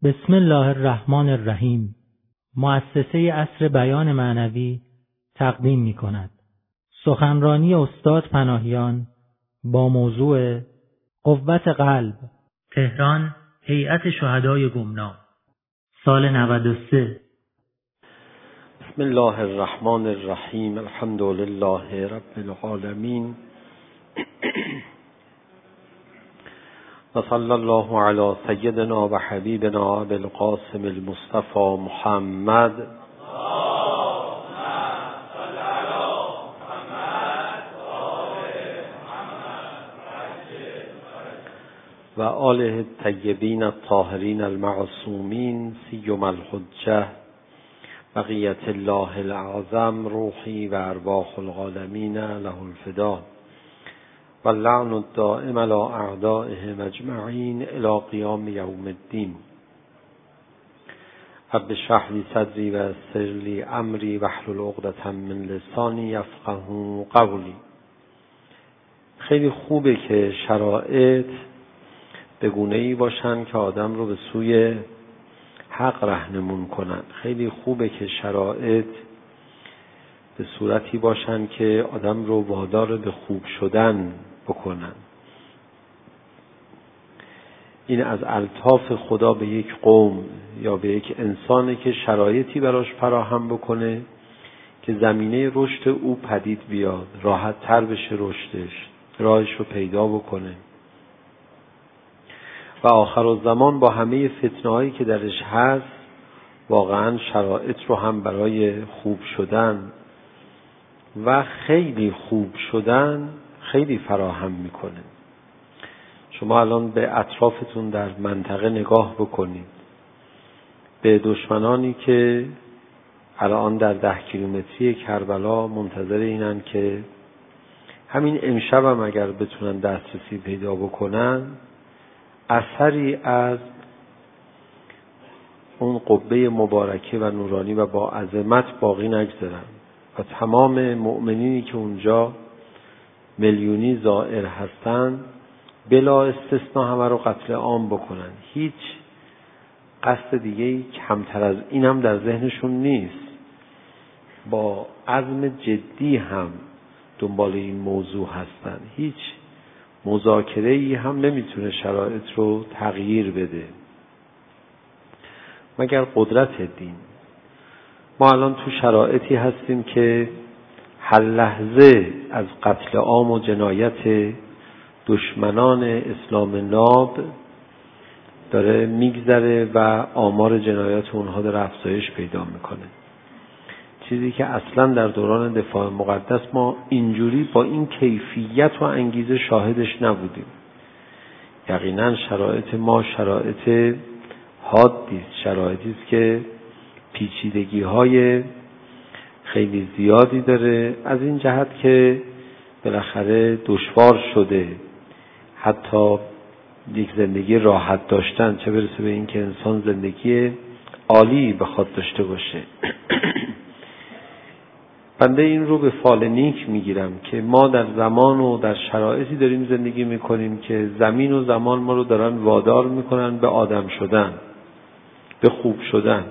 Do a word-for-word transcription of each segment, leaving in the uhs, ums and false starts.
بسم الله الرحمن الرحیم. مؤسسه عصر بیان معنوی تقدیم می کند سخنرانی استاد پناهیان با موضوع قوت قلب، تهران، هیئت شهدای گمنام، سال نود و سه. بسم الله الرحمن الرحیم. الحمد لله رب العالمین و صلی الله علی سیدنا و حبیبنا ابی القاسم المصطفى محمد و آله الطیبین الطاهرین المعصومین سیما الحجة بقیت الله الاعظم روحی و ارواح العالمین له الفدا و اللعن الدائم علی اعدائهم اجمعین الی قیام یوم الدین. رب اشرح لی صدری و یسر لی امری واحلل عقدة من لسانی یفقهوا قولی. خیلی خوبه که شرایط به گونه‌ای باشن که آدم رو به سوی حق راهنمون کنن. خیلی خوبه که شرایط به صورتی باشن که آدم رو وادار به خوب شدن بکنن. این از الطاف خدا به یک قوم یا به یک انسانی که شرایطی براش فراهم بکنه که زمینه رشد او پدید بیاد، راحت تر بشه رشدش، راهش رو پیدا بکنه. و آخر الزمان با همه فتنه‌هایی که درش هست واقعا شرایط رو هم برای خوب شدن و خیلی خوب شدن خیلی فراهم میکنه. شما الان به اطرافتون در منطقه نگاه بکنید، به دشمنانی که الان در ده کیلومتری کربلا منتظر اینن که همین امشب هم اگر بتونن دسترسی پیدا بکنن اثری از اون قبه مبارکه و نورانی و با عظمت باقی نگذارن و تمام مؤمنینی که اونجا میلیونی زائر هستن بلا استثناء همه رو قتل عام بکنن. هیچ قصد دیگه‌ای کمتر از این هم در ذهنشون نیست. با عزم جدی هم دنبال این موضوع هستن. هیچ مذاکره‌ای هم نمیتونه شرایط رو تغییر بده مگر قدرت دین. ما الان تو شرایطی هستیم که هر لحظه از قتل عام و جنایت دشمنان اسلام ناب داره میگذره و آمار جنایات اونها داره افزایش پیدا میکنه. چیزی که اصلا در دوران دفاع مقدس ما اینجوری با این کیفیت و انگیزه شاهدش نبودیم. یقینا شرایط ما شرایط حادی است، شرایطی است که پیچیدگی های خیلی زیادی داره، از این جهت که بالاخره دشوار شده حتی یک زندگی راحت داشتن، چه برسه به این که انسان زندگی عالی بخواد داشته باشه. بنده این رو به فال نیک میگیرم که ما در زمان و در شرایطی داریم زندگی میکنیم که زمین و زمان ما رو دارن وادار میکنن به آدم شدن، به خوب شدن.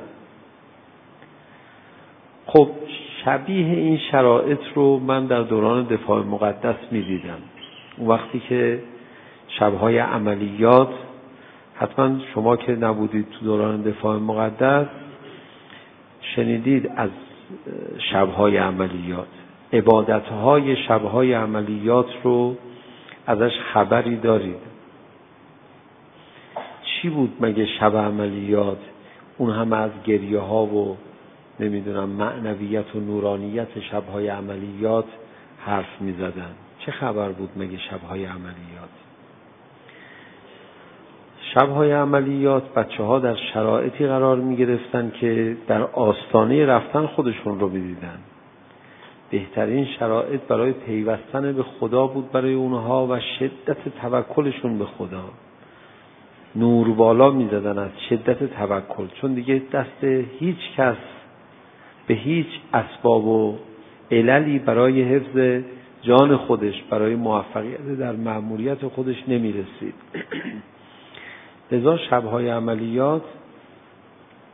خب شبیه این شرایط رو من در دوران دفاع مقدس میدیدم. اون وقتی که شبهای عملیات، حتما شما که نبودید تو دوران دفاع مقدس شنیدید از شبهای عملیات، عبادتهای شبهای عملیات رو ازش خبری دارید. چی بود مگه شب عملیات؟ اون هم از گریه ها و نمیدونم معنویت و نورانیت شبهای عملیات حرف می زدن. چه خبر بود مگه شبهای عملیات؟ شبهای عملیات بچه ها در شرایطی قرار می گرفتن که در آستانه رفتن خودشون رو می دیدن. بهترین شرایط برای پیوستن به خدا بود برای اونها و شدت توکلشون به خدا. نور بالا می زدن از شدت توکل، چون دیگه دست هیچ کس به هیچ اسباب و عللی برای حفظ جان خودش، برای موفقیت در مأموریت خودش نمی رسید. لذا شبهای عملیات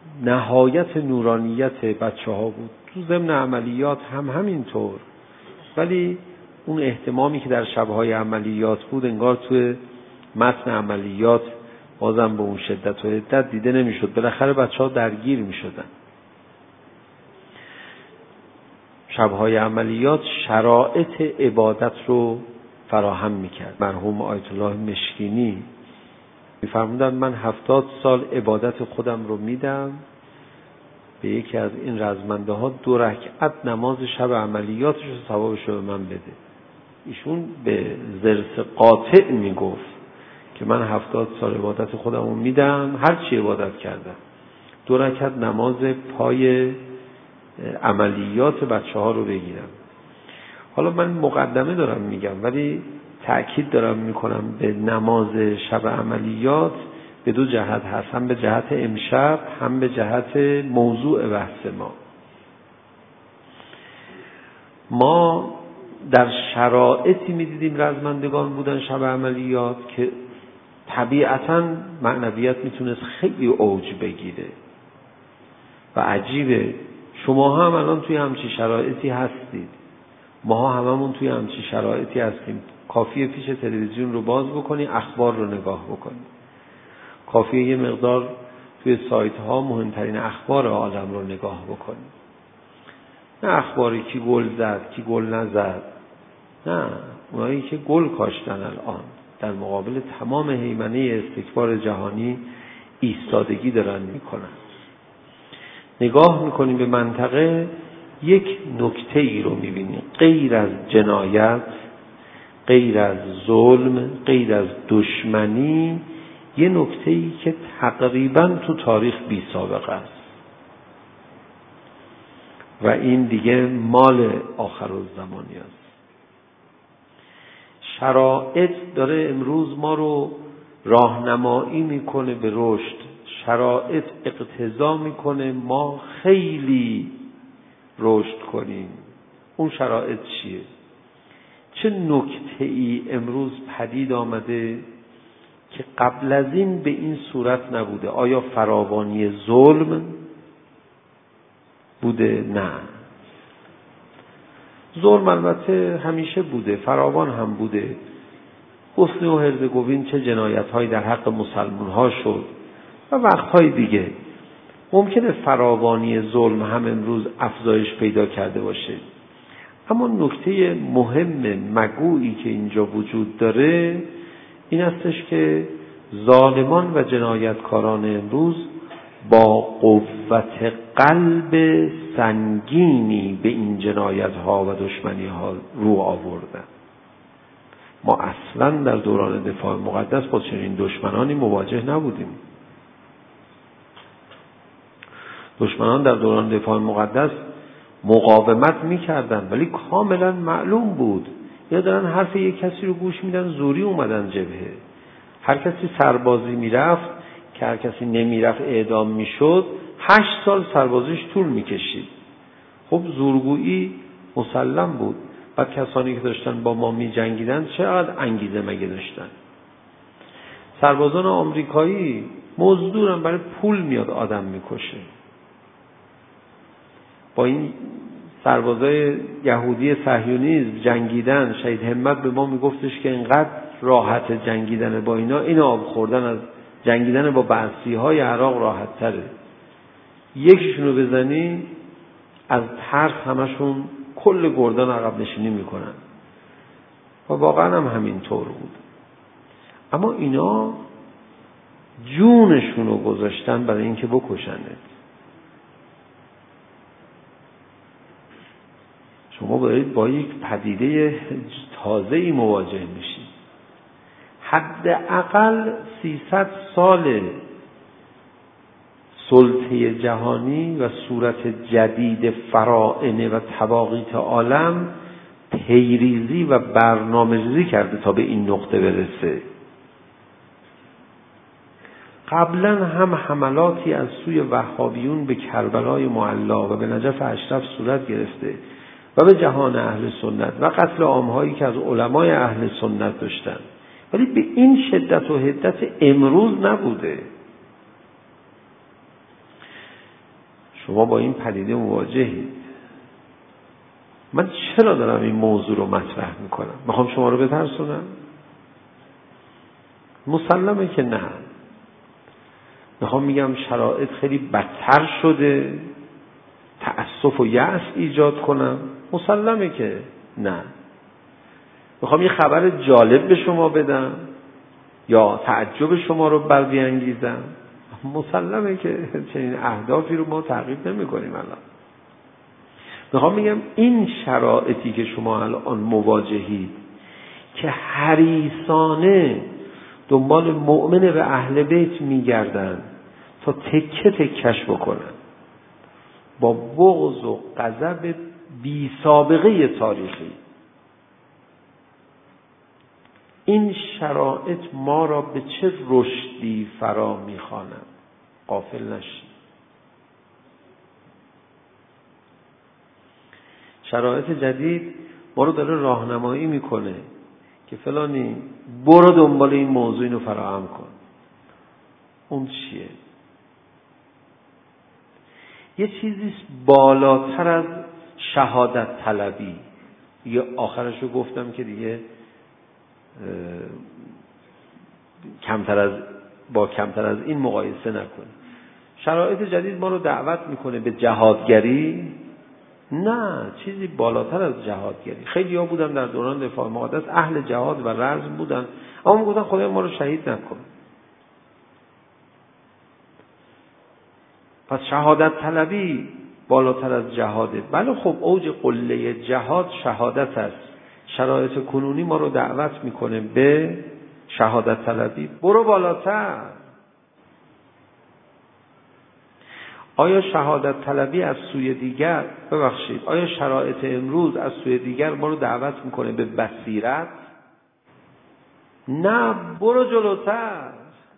نهایت نورانیت بچه ها بود. تو ضمن عملیات هم همینطور، ولی اون اهتمامی که در شبهای عملیات بود انگار توی متن عملیات بازم به اون شدت و حدت دیده نمیشد. بالاخره بچه ها درگیر میشدن. شبهای عملیات شرایط عبادت رو فراهم میکرد. مرحوم آیت الله مشکینی میفرمودن من هفتاد سال عبادت خودم رو میدم به یکی از این رزمنده ها دو رکعت نماز شب عملیاتش رو ثوابش رو به من بده. ایشون به ضرس قاطع میگفت که من هفتاد سال عبادت خودم رو میدم، هر چی عبادت کردم، دو رکعت نماز پای عملیات بچه ها رو بگیرم. حالا من مقدمه دارم میگم، ولی تأکید دارم میکنم به نماز شب عملیات به دو جهت هست، هم به جهت امشب هم به جهت موضوع بحث ما. ما در شرایطی میدیدیم رزمندگان بودن شب عملیات که طبیعتاً معنویت میتونست خیلی اوج بگیره و عجیبه. شما هم الان توی همچی شرایطی هستید، ما هممون توی همچی شرایطی هستیم. کافیه پیش تلویزیون رو باز بکنی، اخبار رو نگاه بکنی، کافیه یه مقدار توی سایت ها مهمترین اخبار عالم رو نگاه بکنی. نه اخباری کی گل زد کی گل نزد، نه اونایی که گل کاشتن الان در مقابل تمام هیمنه استکبار جهانی ایستادگی دارن میکنن. نگاه میکنیم به منطقه، یک نکته ای رو میبینیم غیر از جنایت، غیر از ظلم، غیر از دشمنی، یه نکته ای که تقریبا تو تاریخ بی سابقه است و این دیگه مال آخرالزمانی است. شرایط داره امروز ما رو راهنمایی میکنه به رشد، شرایط اقتضا میکنه ما خیلی رشد کنیم. اون شرایط چیه؟ چه نکته‌ای امروز پدید آمده که قبل از این به این صورت نبوده؟ آیا فراوانی ظلم بوده؟ نه. ظلم البته همیشه بوده، فراوان هم بوده. بوسنی و هرزگوین چه جنایت‌هایی در حق مسلمان‌ها شد و وقت‌های دیگه. ممکنه فراوانی ظلم هم امروز افزایش پیدا کرده باشه، اما نکته مهم مگویی که اینجا وجود داره این استش که ظالمان و جنایتکاران امروز با قوت قلب سنگینی به این جنایت‌ها و دشمنی‌ها رو آوردن. ما اصلا در دوران دفاع مقدس با چنین دشمنانی مواجه نبودیم. دشمنان در دوران دفاع مقدس مقاومت می‌کردن، ولی کاملا معلوم بود یا دارن حرف یک کسی رو گوش میدن، زوری اومدن جبهه. هر کسی سربازی میرفت که هر کسی نمیرفت اعدام میشد، هشت سال سربازیش طول میکشید. خب زورگویی مسلم بود. بعد کسانی که داشتن با ما میجنگیدن چقدر انگیزه مگه داشتن؟ سربازان آمریکایی مزدورن، برای پول میاد آدم میکشه. با این سربازای یهودی صهیونیسم جنگیدن، شهید همت به ما میگفتش که اینقدر راحت جنگیدن با اینا، این آب خوردن از جنگیدن با بعثی‌های عراق راحت تره. یکیشونو بزنی از ترس همشون کل گردان عقب نشینی میکنن و واقعا هم همین طور بود. اما اینا جونشونو گذاشتن برای اینکه بکشنت. شما باید با یک پدیده تازه‌ای مواجه میشید. حداقل سیصد سال سلطه جهانی و صورت جدید فراعنه و تواقیت عالم پیریزی و برنامه‌ریزی کرده تا به این نقطه برسه. قبلا هم حملاتی از سوی وهابیون به کربلای معلا و به نجف اشرف صورت گرفته و به جهان اهل سنت و قتل عام‌هایی که از علمای اهل سنت داشتن، ولی به این شدت و حدت امروز نبوده. شما با این پدیده مواجهید. من چرا دارم این موضوع رو مطرح میکنم؟ میخوام شما رو بترسونم؟ مسلمه که نه. میخوام میگم شرایط خیلی بدتر شده، تأسف و یأس ایجاد کنم؟ مسلمه که نه. میخوام یه خبر جالب به شما بدم یا تعجب شما رو بربیانگیزم؟ مسلمه که چنین اهدافی رو ما تعقیب نمی کنیم. الان میخوام میگم این شرایطی که شما الان مواجهید که حریصانه دنبال مؤمن و اهل بیت میگردن تا تکه تکش بکنن با بغض و غضب بی سابقه تاریخی، این شرایط ما را به چه رشدی فرا میخوانند؟ غافل نشید. شرایط جدید ما رو داره راهنمایی میکنه که فلانی برو دنبال این موضوع اینو فراهم کن. اون چیه؟ یه چیزی بالاتر از شهادت طلبی. یه آخرش رو گفتم که دیگه کمتر از با کمتر از این مقایسه نکنیم. شرایط جدید ما رو دعوت میکنه به جهادگری؟ نه، چیزی بالاتر از جهادگری. خیلی ها بودن در دوران دفاع مقدس اهل جهاد و رزم بودن، اما میگفتن خدای ما رو شهید نکن. پس شهادت طلبی بالاتر از جهاده. بله خب اوج قله جهاد شهادت است. شرایط کنونی ما رو دعوت میکنه به شهادت طلبی. برو بالاتر. آیا شهادت طلبی از سوی دیگر، ببخشید، آیا شرایط امروز از سوی دیگر ما رو دعوت میکنه به بصیرت؟ نه، برو جلوتر.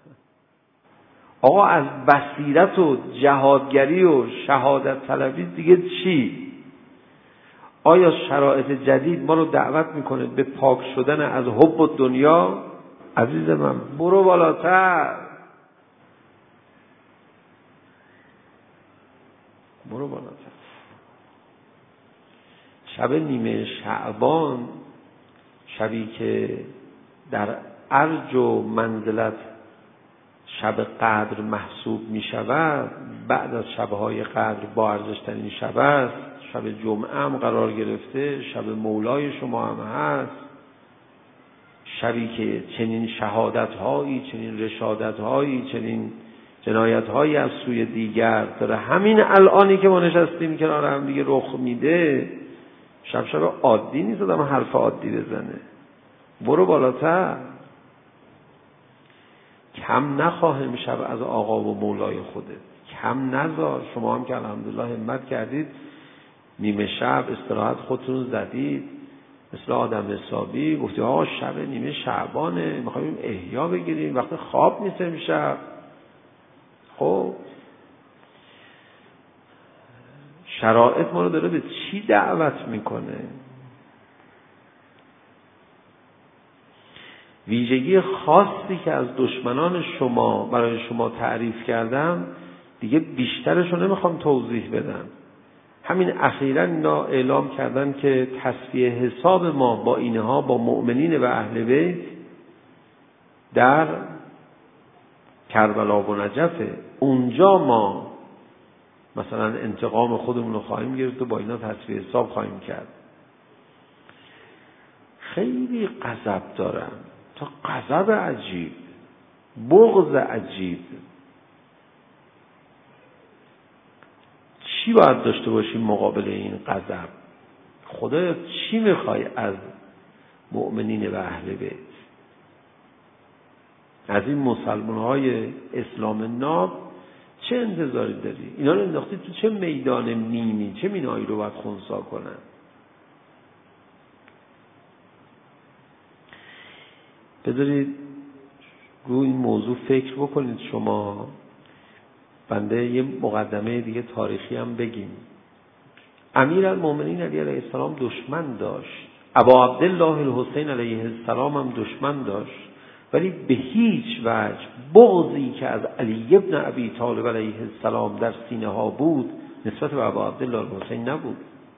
آقا از بصیرت و جهادگری و شهادت طلبی دیگه چی؟ آیا شرایط جدید ما رو دعوت میکنه به پاک شدن از حب و دنیا؟ عزیز من برو بالاتر. برو بالاتر. شب نیمه شعبان، شبی که در ارج و منزلت شب قدر محسوب می شود، بعد از شبهای قدر با ارزشترین شب است. شب جمعه هم قرار گرفته، شب مولای شما هم هست. شبی که چنین شهادت هایی، چنین رشادت هایی، چنین جنایت هایی از سوی دیگر داره همین الانی که ما نشستیم کنار هم دیگه رخ میده. شب شب عادی نیست آدم حرف عادی بزنه. برو بالاتر. کم نخواهم شب از آقا و مولای خودت. کم نذار. شما هم که الحمدلله همت کردید نیمه شب استراحت خودتون زدید مثل آدم حسابی، گفتی آقا شب نیمه شعبانه میخوایم احیا بگیریم، وقت خواب نیست امشب. خب شرایط ما رو داره به چی دعوت میکنه؟ ویژگی خاصی که از دشمنان شما برای شما تعریف کردم دیگه بیشترشو نمیخوام توضیح بدم. همین اخیراً اینا اعلام کردن که تصفیه حساب ما با اینها، با مؤمنین و اهل بیت در کربلا و نجفه. اونجا ما مثلا انتقام خودمون رو خواهیم گرفت و با اینا تصفیه حساب خواهیم کرد. خیلی غضب دارم، تا غضب عجیب، بغض عجیب. چی باید داشته باشیم مقابل این غضب؟ خدایا چی میخوای از مؤمنین و اهل بیت؟ از این مسلمان های اسلام ناب چه انتظاری داری؟ اینا رو انداختی تو چه میدان نیمی؟ چه مینایی رو باید خنثی کنن؟ بذارید روی این موضوع فکر بکنید. شما بنده یه مقدمه دیگه تاریخی هم بگیم. امیرالمومنین علی علیه السلام دشمن داشت، ابا عبدالله الحسین علیه السلام هم دشمن داشت، ولی به هیچ وجه بغضی که از علی ابن ابی طالب علیه السلام در سینه ها بود نسبت به ابا عبدالله الحسین نبود.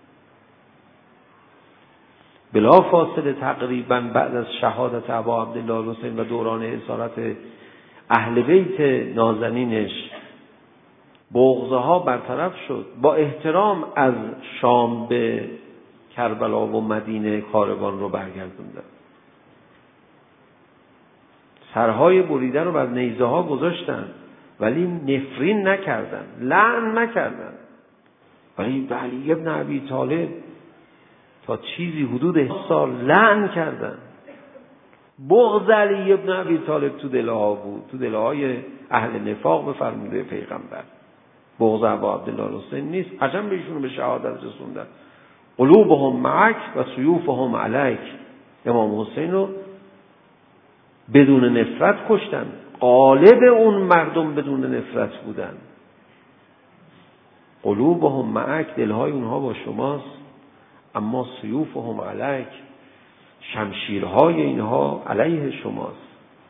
بلا فاصله تقریبا بعد از شهادت ابا عبدالله الحسین و دوران اسارت اهل بیت نازنینش بغضه ها برطرف شد. با احترام از شام به کربلا و مدینه کاروان رو برگردوندن. سرهای بریده رو بر نیزه ها گذاشتن ولی نفرین نکردن، لعن نکردن. ولی علی ابن ابی طالب تا چیزی حدود سال لعن کردن. بغض علی ابن ابی طالب تو دلها بود، تو دلهای اهل نفاق به فرموده پیغمبر. بغض ابا عبدالله الحسین نیست. عجم بهشون به شهادت رسوندن. قلوبهم معک و سیوفهم علیک. امام حسین رو بدون نفرت کشتن. غالب اون مردم بدون نفرت بودن. قلوبهم معک، دلهای اونها با شماست، اما سیوفهم علیک، شمشیرهای اینها علیه شماست.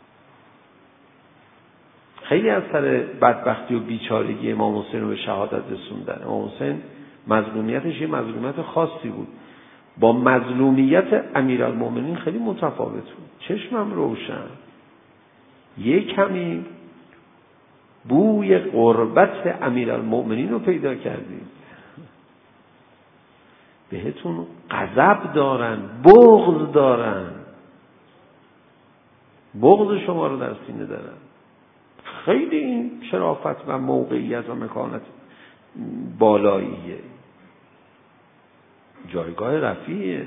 خیلی از سر بدبختی و بیچارگی امام حسین رو به شهادت رسوندن. امام حسین مظلومیتش یه مظلومیت خاصی بود، با مظلومیت امیرالمومنین خیلی متفاوت بود. چشمم روشن، یه کمی بوی قربت امیرالمومنین رو پیدا کردید. بهتون غضب دارن، بغض دارن، بغض شما رو در سینه دارن. خیلی این شرافت و موقعیت و مکانت بالاییه، جایگاه رفیعه.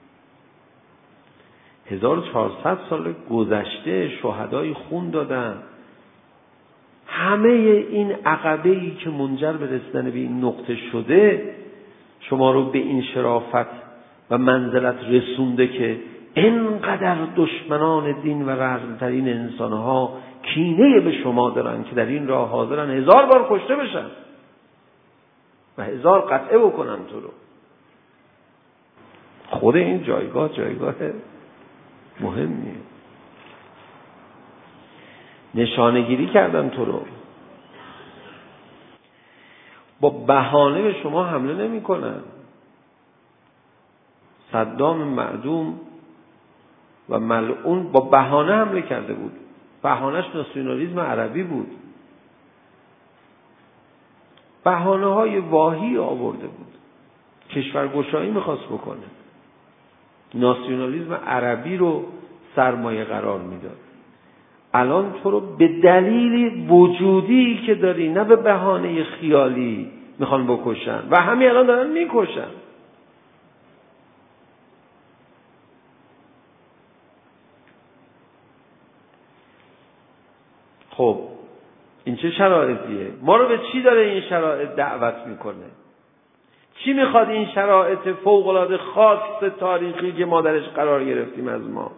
هزار و چهارصد سال گذشته شهدای خون دادن. همه این عقبه‌ای که منجر به رسیدن به این نقطه شده شما رو به این شرافت و منزلت رسونده که اینقدر دشمنان دین و رزمترین انسانها کینه به شما دارن که در این راه حاضرن هزار بار کشته بشن و هزار قطعه بکنن تو رو. خود این جایگاه جایگاه مهمیه. نشانه‌گیری کردن تو رو، با بهانه به شما حمله نمی کنن. صدام معدوم و ملعون با بهانه حمله کرده بود. بهانهش ناسیونالیسم عربی بود. بهانه های واهی آورده بود. کشورگشایی میخواست بکنه. ناسیونالیسم عربی رو سرمایه قرار میداد. الان تو رو به دلیل وجودی که داری، نه به بهانه خیالی، میخوان بکشن و همین الان دارن میکشن. خب این چه شرایطیه؟ ما رو به چی داره این شرایط دعوت میکنه؟ چی میخواد این شرایط فوق‌العاده خاص تاریخی که ما درش قرار گرفتیم از ما؟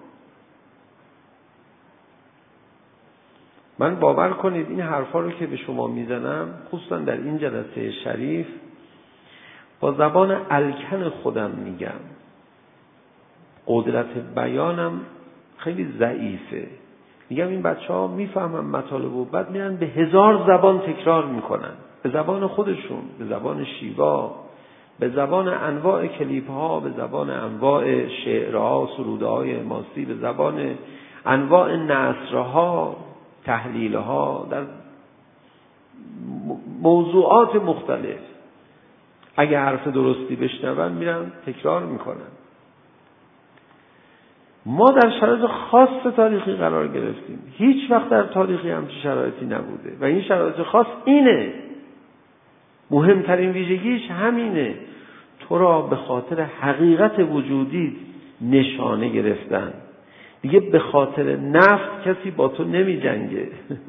من باور کنید این حرفا رو که به شما میزنم، خصوصا در این جلسه شریف، با زبان الکن خودم میگم. قدرت بیانم خیلی ضعیفه. میگم این بچه ها میفهمن مطالب و بعد میرن به هزار زبان تکرار میکنن، به زبان خودشون، به زبان شیوا، به زبان انواع کلیپ ها، به زبان انواع شعرها، سرودهای ماسی، به زبان انواع نثرها، تحلیلها در موضوعات مختلف. اگه حرف درستی بشنون میرن تکرار میکنن. ما در شرایط خاص تاریخی قرار گرفتیم. هیچ وقت در تاریخی همچین شرایطی نبوده و این شرایط خاص اینه. مهمترین ویژگیش همینه. تو را به خاطر حقیقت وجودی نشانه گرفتن. دیگه به خاطر نفت کسی با تو نمی جنگه.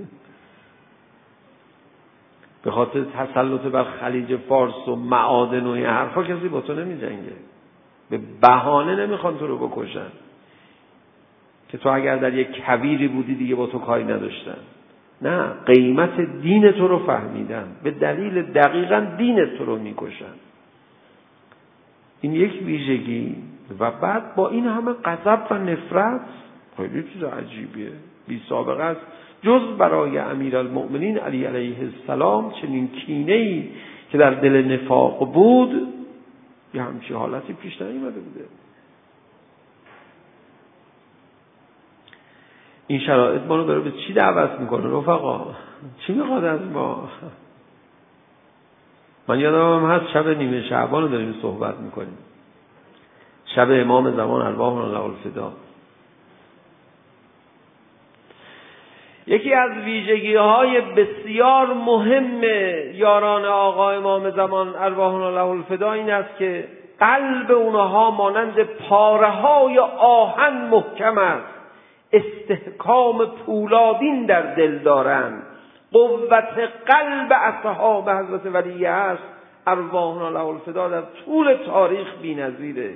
به خاطر تسلط بر خلیج فارس و معادن و این حرفا کسی با تو نمی جنگه. به بهانه نمیخوان تو رو بکشن که تو اگر در یک کویری بودی دیگه با تو کاری نداشتن. نه، قیمت دین تو رو فهمیدن، به دلیل دقیقاً دین تو رو میکشن. این یک ویژگی. و بعد با این همه غضب و نفرت، خیلی چیز عجیبیه، بی سابقه است. جز برای امیرالمؤمنین علی علیه السلام چنین کینه‌ای که در دل نفاق بود یه همچین حالتی پیش نیامده بوده. این شرایط ما رو داره به چی دعوت میکنه رفقا؟ چی میخواد از ما؟ من یادم هم هست شب نیمه شعبان رو داریم صحبت میکنیم، شب امام زمان ارواحنا له الفدا. یکی از ویژگی‌های بسیار مهم یاران آقا امام زمان ارواحنا له الفدا این است که قلب اونها مانند پاره‌های آهن محکم است، استحکام پولادین در دل دارند. قوت قلب اصحاب حضرت ولی است ارواحنا له الفدا در طول تاریخ بی‌نظیره.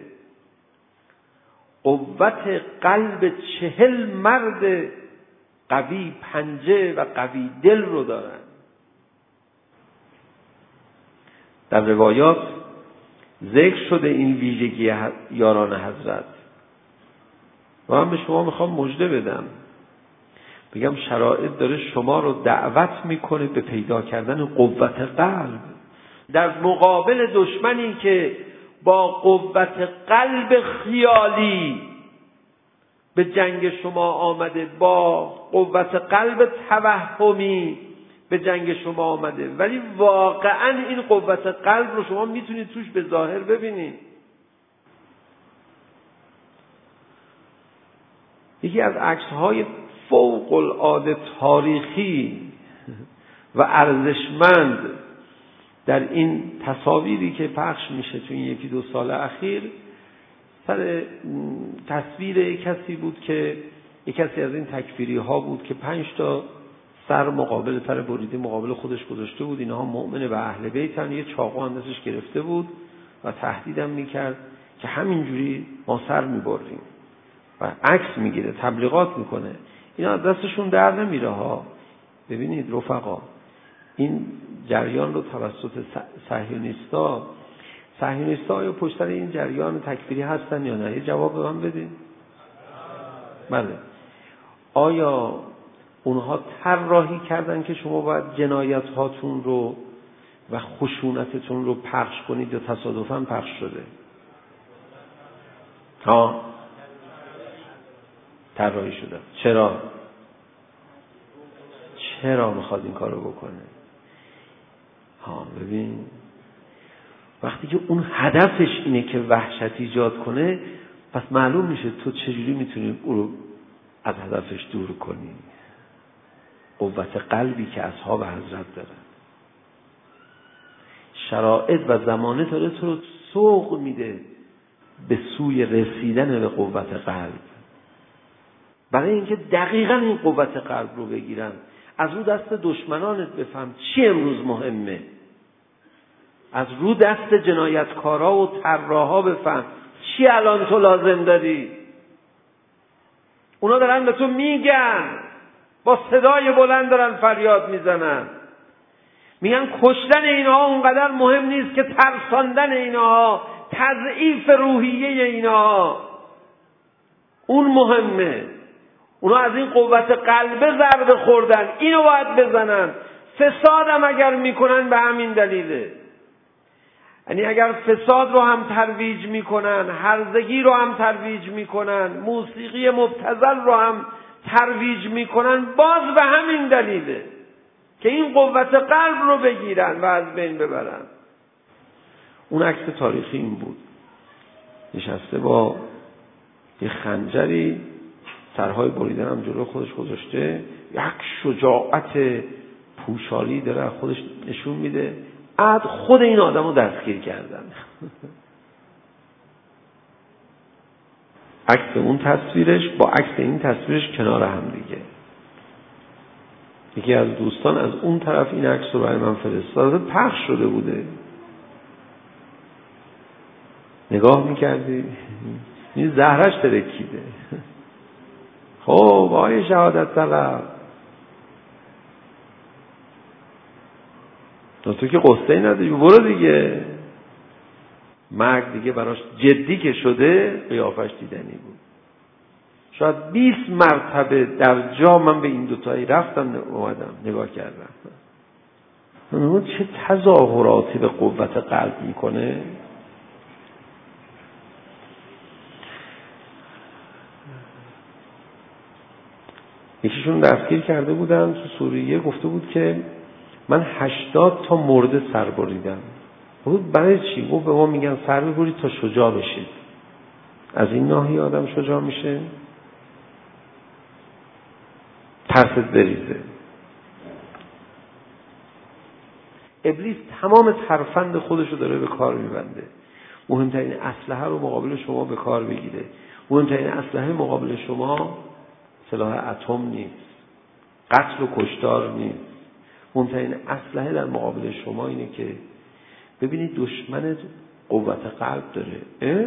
قوت قلب چهل مرد قوی پنجه و قوی دل رو دارن. در روایات ذکر شده این ویژگی یاران حضرت و من به شما میخوام مژده بدم، بگم شرایط داره شما رو دعوت میکنه به پیدا کردن قوت قلب در مقابل دشمنی که با قوت قلب خیالی به جنگ شما آمده، با قوت قلب توهمی به جنگ شما آمده، ولی واقعا این قوت قلب رو شما میتونید توش به ظاهر ببینید. یکی از عکس‌های فوق العاده تاریخی و ارزشمند در این تصاویری که پخش میشه تو این یکی دو سال اخیر سر تصویر یک کسی بود که یک کسی از این تکفیری ها بود که پنج تا سر مقابل سر بریده مقابل خودش گذاشته بود. اینها مؤمن به اهل بیتن، یه چاقو اندازش گرفته بود و تهدیدم میکرد که همینجوری ما سر میبریم و عکس میگیره، تبلیغات میکنه. اینا دستشون در نمیره ها. ببینید رفقا، این جریان رو توسط صهیونیستا صهیونیستا آیا پشت سر این جریان تکفیری هستن یا نه؟ یه جواب به من بدین. بله. آیا اونها طراحی کردن که شما باید جنایت هاتون رو و خشونتتون رو پخش کنید یا تصادفاً پخش شده؟ ها؟ طراحی شده. چرا؟ چرا میخواد این کارو بکنه؟ ها ببین، وقتی که اون هدفش اینه که وحشت ایجاد کنه، پس معلوم میشه تو چجوری میتونی او رو از هدفش دور کنی. قوت قلبی که اصحاب حضرت دارن، شرایط و زمانه داره تو رو سوق میده به سوی رسیدن به قوت قلب، برای اینکه دقیقاً این قوت قلب رو بگیرن. از رو دست دشمنانت بفهم چی امروز مهمه، از رو دست جنایتکارا و طراحا بفهم چی الان تو لازم داری. اونا دارن به تو میگن، با صدای بلند دارن فریاد میزنن، میگن کشتن اینها اونقدر مهم نیست که ترساندن اینها، تضعیف روحیه اینها اون مهمه. اونا از این قوت قلبه ضربه خوردن، اینو باید بزنن. فسادم اگر میکنن به همین دلیله. یعنی اگر فساد رو هم ترویج میکنن، هرزگی رو هم ترویج میکنن، موسیقی مبتذل رو هم ترویج میکنن، باز به همین دلیله که این قوت قلب رو بگیرن و از بین ببرن. اون عکس تاریخی این بود، نشسته با یه خنجری، سرهای بریدن هم جلو خودش گذاشته، یک شجاعت پوشالی داره خودش نشون میده. بعد خود این آدم رو دستگیر کردن. عکس اون تصویرش با عکس این تصویرش کنار هم دیگه. یکی از دوستان از اون طرف این عکس رو برای من فرستاده، پخش شده بوده. نگاه میکردی این زهرش ترکیده. خب آقای شهادت طلب، تو که قصه نداری، برو دیگه. مرگ دیگه براش جدی که شده، قیافش دیدنی بود. شاید بیست مرتبه در جا من به این دوتایی رفتم اومدم نگاه کردم. اون چه تظاهراتی به قوت قلب میکنه. یکیشون دستگیر کرده بودن تو سوریه، گفته بود که من هشتاد تا مرده سر بریدم. بود برای چی؟ گفت به ما میگن سر ببرید تا شجاع بشید. از این ناحیه آدم شجاع میشه؟ ترست بریزه. ابلیس تمام ترفند خودش رو داره به کار میبنده. مهمترین اسلحه رو مقابل شما به کار بگیره. مهمترین اسلحه مقابل شما سلاح اتم نیست، قتل و کشتار نیست. مهمترین اسلحه در مقابل شما اینه که ببینید دشمنت قوت قلب داره، اه؟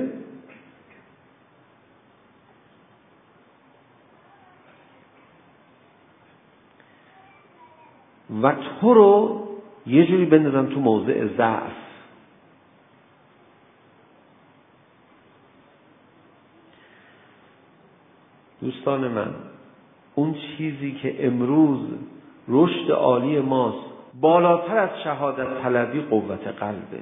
و تو رو یه جوری بندازن تو موضع ضعف. دوستان من، اون چیزی که امروز رشد عالی ماست بالاتر از شهادت طلبی قوت قلبه.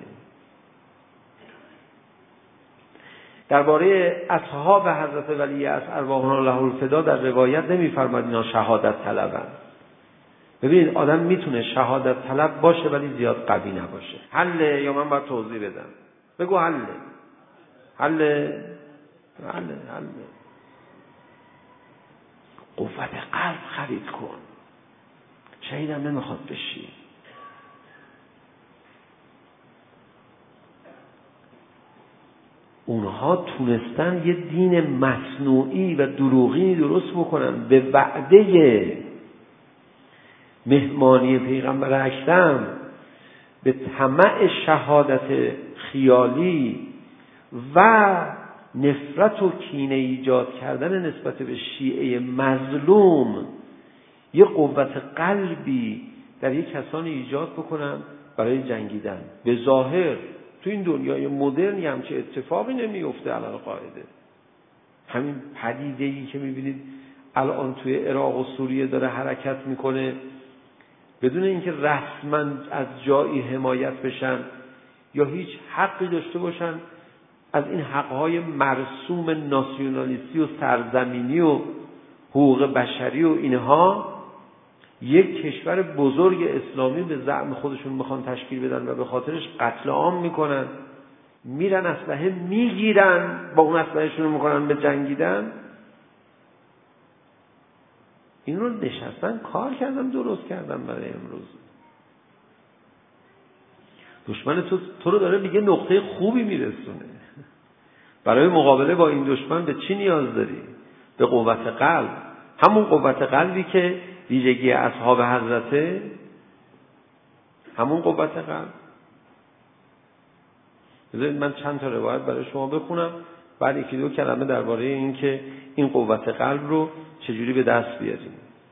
درباره اصحاب حضرت ولی از ارواحنا له الفدا در روایت نمی‌فرماد اینا شهادت طلبن. ببینید آدم میتونه شهادت طلب باشه ولی زیاد قوی نباشه. حله یا من باید توضیح بدم؟ بگو حله. حله حله حله قوت قلب خرید کن. شهیدم نمیخواد بشی. اونها تونستن یه دین مصنوعی و دروغی درست بکنن به وعده مهمانی پیغمبر اکرم، به طمع شهادت خیالی و نفرت و کینه ایجاد کردن نسبت به شیعه مظلوم یه قوت قلبی در یک کسانی ایجاد بکنن برای جنگیدن. به ظاهر تو این دنیای مدرن همچه اتفاقی نمیفته علل قاعده. همین پدیده‌ای که میبینید الان توی عراق و سوریه داره حرکت میکنه بدون اینکه رسما از جایی حمایت بشن یا هیچ حقی داشته باشن از این حقهای مرسوم ناسیونالیستی و سرزمینی و حقوق بشری و اینها، یک کشور بزرگ اسلامی به زعم خودشون میخوان تشکیل بدن و به خاطرش قتل عام میکنن، میرن اسلحه میگیرن، با اون اسلحهشون میکنن به جنگیدن. این رو نشستن کار کردن درست کردن برای امروز. دشمن تو تو رو داره میگه نقطه خوبی میرسونه. برای مقابله با این دشمن به چی نیاز داری؟ به قوت قلب. همون قوت قلبی که ویژگی اصحاب حضرته، همون قوت قلب. بذارید من چند تا روایت برای شما بخونم، بعد یکی دو کلمه درباره این که این قوت قلب رو چجوری به دست بیاریم.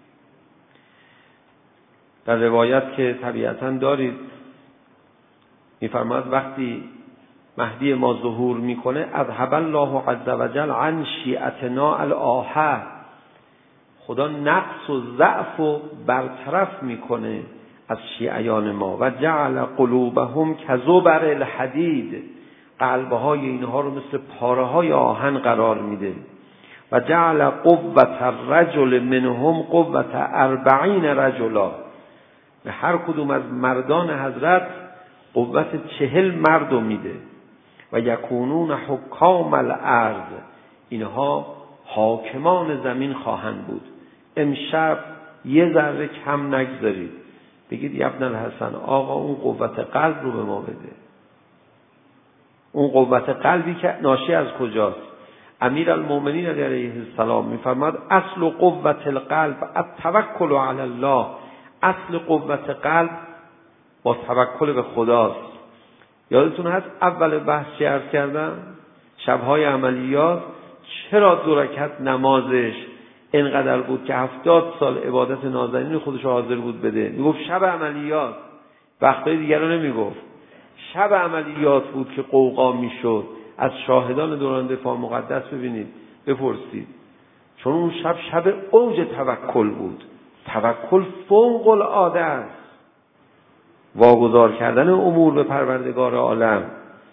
در روایت که طبیعتاً دارید می‌فرماد وقتی مهدی ما ظهور میکنه اذهب الله عز وجل عن شیعتنا الآحه، خدا نقص و ضعف و برطرف میکنه از شیعیان ما. و جعل قلوبهم کزبر الحدید، قلبهای اینها رو مثل پاره های آهن قرار میده. و جعل قوت الرجل منهم قوت اربعین رجلا، به هر کدوم از مردان حضرت قوت چهل مرد میده. و یکونون حکام الارض، اینها حاکمان زمین خواهند بود. امشب یه ذره کم نگذارید، بگید یا ابن الحسن آقا اون قوت قلب رو به ما بده. اون قوت قلبی که ناشی از کجاست؟ امیر المؤمنین علیه السلام میفرماد اصل قوت القلب التوکل علی الله، اصل قوت قلب با توکل به خداست. یادتون هست اول بحث چه عرض کردم؟ شبهای عملیات چرا دو رکعت نمازش اینقدر بود که هفتاد سال عبادت نازنین خودش حاضر بود بده. میگفت شب عملیات، وقتای دیگر رو نمیگفت. شب عملیات بود که قوقا میشد. از شاهدان دوران دفاع مقدس ببینید، بپرسید، چون اون شب شب اوج توکل بود. توکل فوق العاده است. واگذار کردن امور به پروردگار عالم.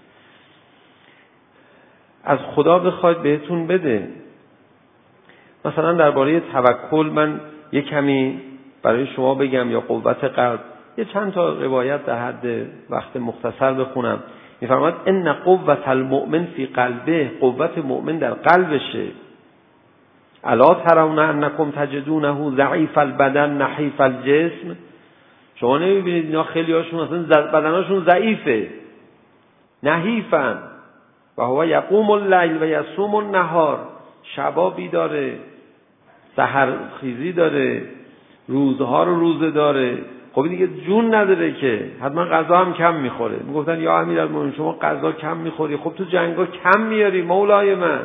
از خدا بخواید بهتون بده. مثلا درباره توکل من یک کمی برای شما بگم، یا قوت قلب، یه چند تا روایت در حد وقت مختصر بخونم. میفرماید ان قوت المؤمن فی قلبه، قوت مؤمن در قلبشه. الا ترون انکم تجدونه ضعیف البدن نحیف الجسم، شما نمیبینید اینا خیلی هاشون اصلا بدناشون ضعیفه، نحیفن. و هو یقوم اللیل و یصوم النهار، شبا بیداره، سحر خیزی داره، روزها رو روزه داره. خب دیگه جون نداره که، حتما غذا هم کم میخوره. میگفتن یا امیرالمومنین شما غذا کم میخوری، خب تو جنگا کم میاری مولای من.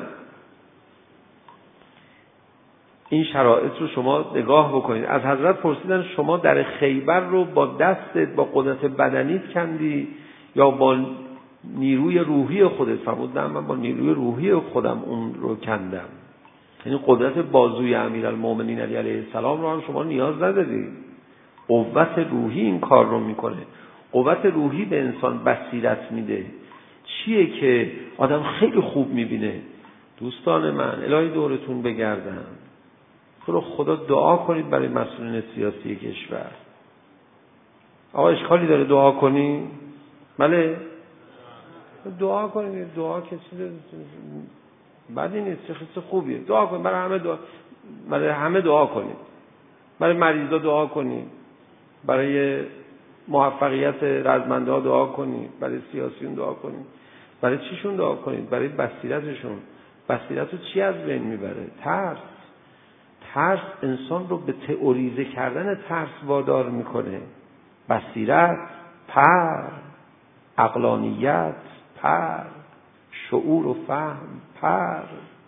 این شرایط رو شما نگاه بکنید. از حضرت پرسیدن شما در خیبر رو با دستت، با قدرت بدنیت کندی یا با نیروی روحی خودت؟ فرمودن من با نیروی روحی خودم اون رو کندم. یعنی قدرت بازوی امیرالمومنین علی علیه السلام رو هم شما نیاز نداری. قوت روحی این کار رو میکنه. قوت روحی به انسان بصیرت میده. چیه که آدم خیلی خوب میبینه؟ دوستان من، الهی دورتون بگردم، تو خدا دعا کنید برای مسئولین سیاسی کشور. آقا اشکالی داره دعا کنی؟ بله دعا کنید. دعا که چیز بدی نیست، چه چیز خوبیه. دعا کنید برای همه، دعا برای همه دعا کنید. برای مریضا دعا کنید، برای موفقیت رزمنده دعا کنید، برای سیاسیون دعا کنید. برای چیشون دعا کنید؟ برای بصیرتشون. بصیرت رو چی از بین میبره؟ ترس. ترس انسان رو به تئوریزه کردن ترس وادار میکنه. بصیرت پر، عقلانیت پر، شعور و فهم پر،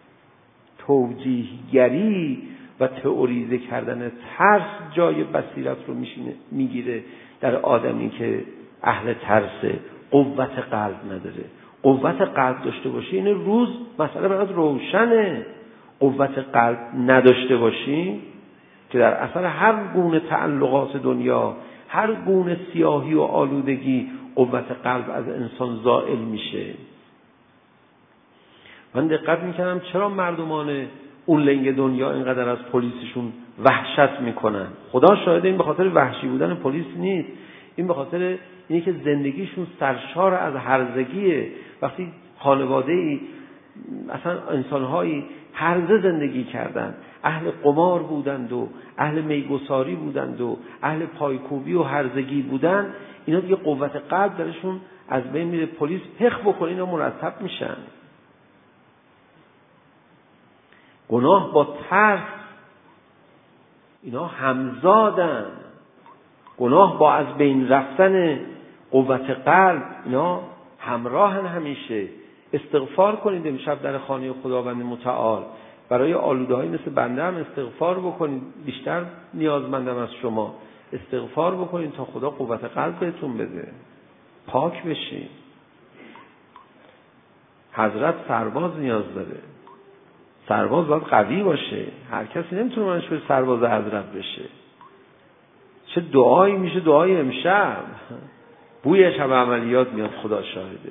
توجیهگری و تئوریزه کردن ترس جای بصیرت رو میشینه میگیره در آدمی که اهل ترسه، قوت قلب نداره. قوت قلب داشته باشی این روز مسئله برات روشنه. قوت قلب نداشته باشی که در اثر هر گونه تعلقات دنیا، هر گونه سیاهی و آلودگی، قوت قلب از انسان زائل میشه. من دقت میکنم چرا مردمان اون لنگ دنیا اینقدر از پلیسشون وحشت میکنن. خدا شاهد، این به خاطر وحشی بودن پلیس نیست، این به خاطر اینه که زندگیشون سرشار از هرزگیه. وقتی خانواده‌ای، اصلا انسانهایی هرزه زندگی کردن، اهل قمار بودند و اهل میگساری بودند و اهل پایکوبی و هرزگی بودند، اینا دیگه قوت قلب درشون از بین میره. پلیس پخ بکنه اینا مرتب میشن. گناه با ترس اینا همزادن. گناه با از بین رفتن قوت قلب اینا همراهن همیشه. استغفار کنید امشب در خانه خداوند متعال. برای آلوده‌های مثل بنده هم استغفار بکنید. بیشتر نیازمندم از شما. استغفار بکنید تا خدا قوت قلب بهتون بده، پاک بشید. حضرت سرباز نیاز داره. سرباز باید قوی باشه. هر کسی نمیتونه منش به سرباز حضرت بشه. چه دعایی میشه دعای امشب، بوی شب عملیات میاد، خدا شاهده.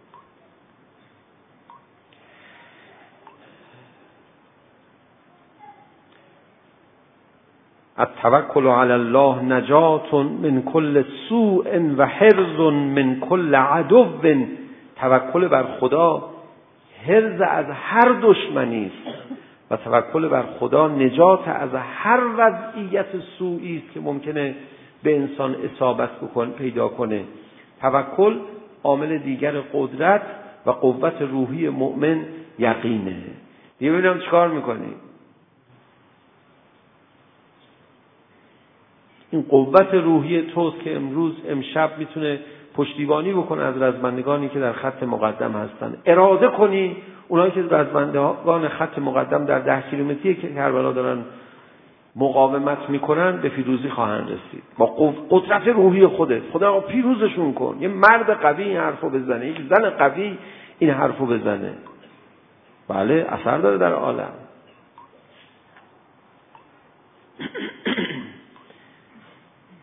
التوکل علی الله نجات من کل سوء و حرز من کل عدو. توکل بر خدا حرز از هر دشمنی است و توکل بر خدا نجات از هر وضعیت سوئی است که ممکنه به انسان اصابت بکنه پیدا کنه. توکل عامل دیگر قدرت و قوت روحی مؤمن یقینه. دیگه ببینم چیکار میکنی. این قوت روحی توست که امروز امشب میتونه پشتیبانی بکنه از رزمندگانی که در خط مقدم هستن. اراده کنی اونایی که رزمندگان خط مقدم در ده کیلومتری که کربلا دارن مقاومت میکنن به پیروزی خواهند رسید با قدرت روحی خودت. خدا پیروزشون کن. یه مرد قوی این حرفو بزنه، یک زن قوی این حرفو بزنه، بله اثر داره در عالم.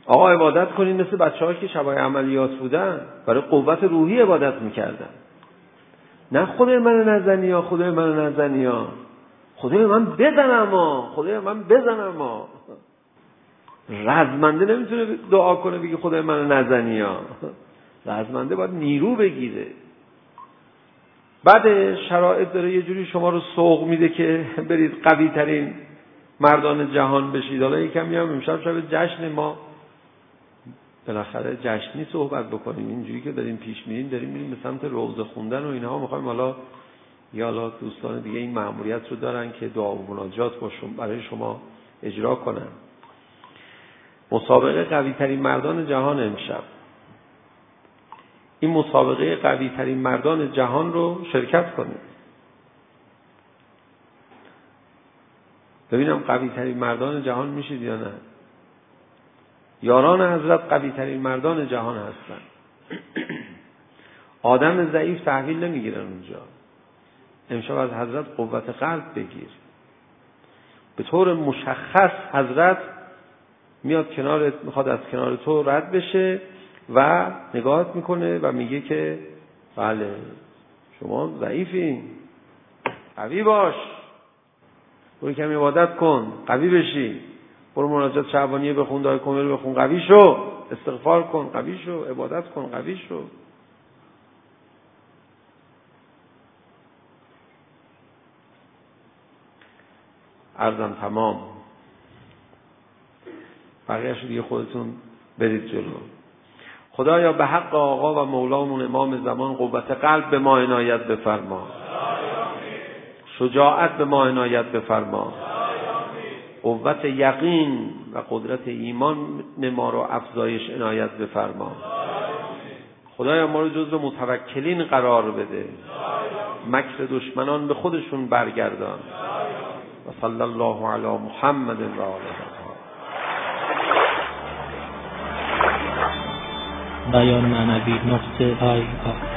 آقا عبادت کنین مثل بچه‌ها که شبای عملیات بودن، برای قوت روحی عبادت میکردن. نه خدای من نزنی ها، خدای من نزنی ها، خدای من بزنم ها، خدای من بزنم ها. رزمنده نمیتونه دعا کنه بگه خدای من نزنی ها. رزمنده باید نیرو بگیره. بعد شرایط داره یه جوری شما رو سوق میده که برید قوی ترین مردان جهان بشید. حالا یکم هم امشب شب جشن، ما بالاخره جشنی صحبت بکنیم. اینجوری که داریم پیش میریم، داریم میریم به سمت روضه خوندن و اینها. میخوایم حالا یا حالا دوستان دیگه این مأموریت رو دارن که دعا و مناجات باشون برای شما اجرا کنن. مسابقه قوی ترین مردان جهان امشب. این مسابقه قوی ترین مردان جهان رو شرکت کنید. ببینم قوی ترین مردان جهان میشید یا نه. یاران حضرت قوی ترین مردان جهان هستن. آدم ضعیف تحویل نمیگیرن اونجا. امشب از حضرت قوت قلب بگیر. به طور مشخص حضرت میاد کنارت، میخواد از کنار تو رد بشه و نگاهت میکنه و میگه که بله شما ضعیفی، قوی باش، برو کمی عبادت کن، قوی بشی، برو مناجات شعبانیه بخون، دعای کمیل بخون، قوی شو، استغفار کن، قوی شو، عبادت کن، قوی شو. عرضم تمام. بقیه‌اش دیگه خودتون برید جلو. خدایا به حق آقا و مولامون امام زمان قوت قلب به ما عنایت بفرما، شجاعت به ما عنایت بفرما، قوت یقین و قدرت ایمان ما رو افزایش عنایت بفرما. خدایا ما رو جزو متوکلین قرار بده، مکر دشمنان به خودشون برگردان. و صلی الله علی محمد و آله. بیان معنوی نقطه آی آی